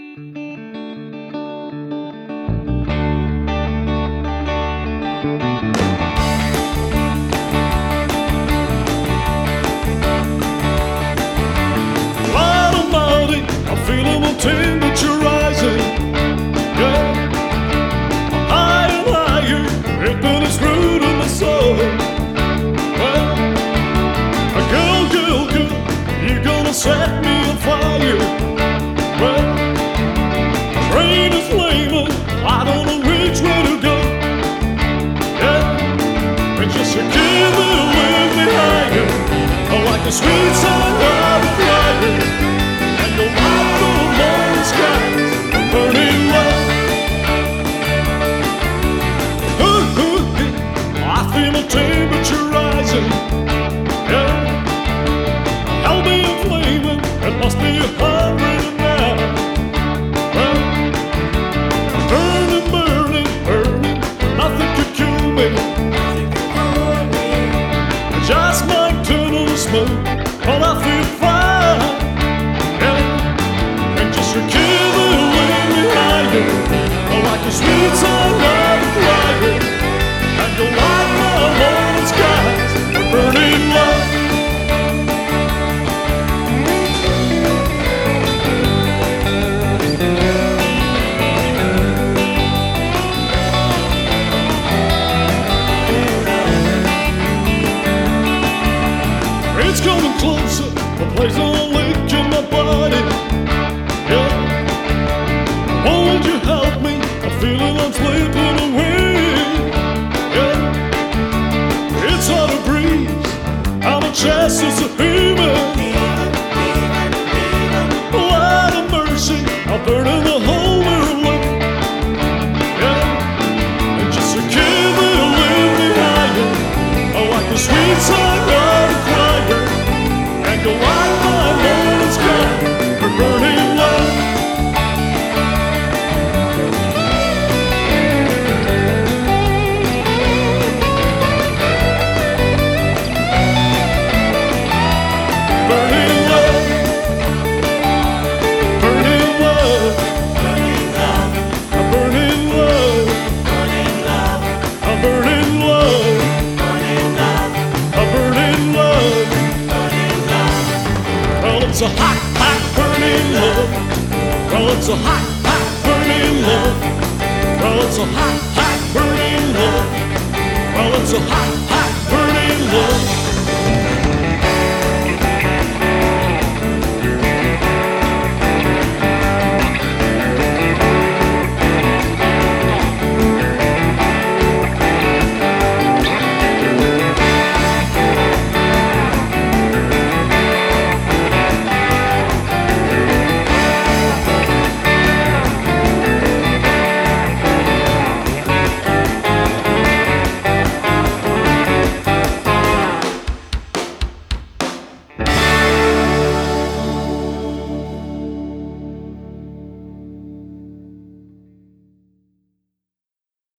Feeling the temperature rising, yeah. Higher and higher, ripping its root in the soul. Well, girl, you're gonna set me on fire. Well, rain is flaming, I don't know which way to go. Yeah, and just give it with me higher, like a sweet song of a choir. Temperature rising, yeah. Hell being flaming, it must be 100 now. Well, burning, nothing could kill me. I just might turn on the smoke, but I feel fine, yeah. And just give it with me higher, like a sweet song of a choir. And go like my morning skies, burning love. It's coming closer, the place on a lake in my body. Yeah, won't you help me? I'm feeling I'm slipping away. Chest is a fever. What a mercy, I'm burning the whole world away. Yeah, and just to give it with me higher, like a sweet song of a choir, and go like my morning sky for burning love. It's a hot, hot, burning love. Well, it's a hot, hot, burning love. Well, it's a hot, hot, burning love. Well, it's a hot, hot, burning love.